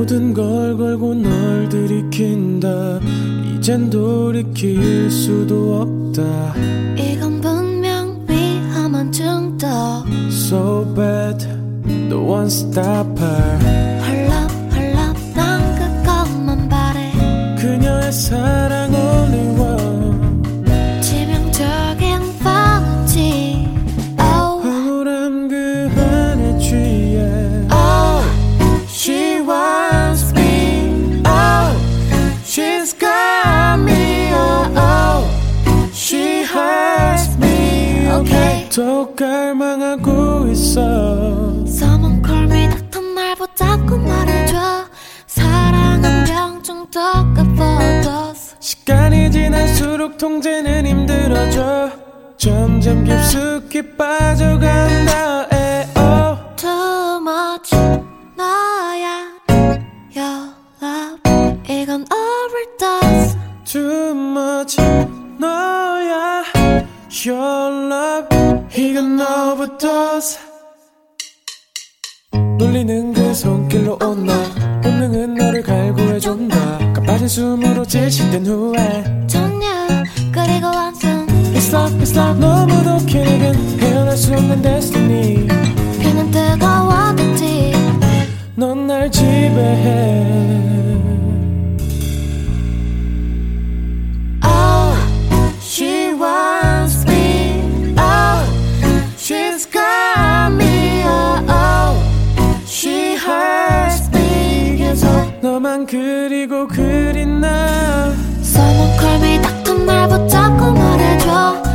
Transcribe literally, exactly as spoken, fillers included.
모든 걸 걸고 널 들이킨다. 이젠 돌이킬 수도 없다. 이건 분명 위험한 중독. So bad, no one stop her. 헐럽 헐럽 난 그것만 바래. 그녀의 사랑 only one. 치명적인 vanity. Oh, 황홀함 그 안에 취해. oh, She wants me, oh, she's got me, oh, oh, she hurts me, okay. 더 갈망하고 있어. Someone call me 닥터 날 붙잡고 말해줘. 사랑은 병중독 overdose. 시간이 지날수록 통제는 힘들어져. 점점 깊숙이 빠져간다. 에어. Too much 너야 your love. 이건 overdose. Too much 너야 your love. 이건 overdose. 놀리는 그 손길로 온 너. 본능은 너를 갈구해준다. 가빠진 숨으로 질식된 후에 전혀 그리고 완성. It's love, it's love. 너무도 길게 헤어날 수 없는 destiny. 피는 뜨거워졌지. 넌 날 지배해. Oh, She wants me, oh, she's got me, oh, oh, she hurts me. 계속 너만 그리고 그린 나. Someone call me 닥터 날 붙잡고 말해줘.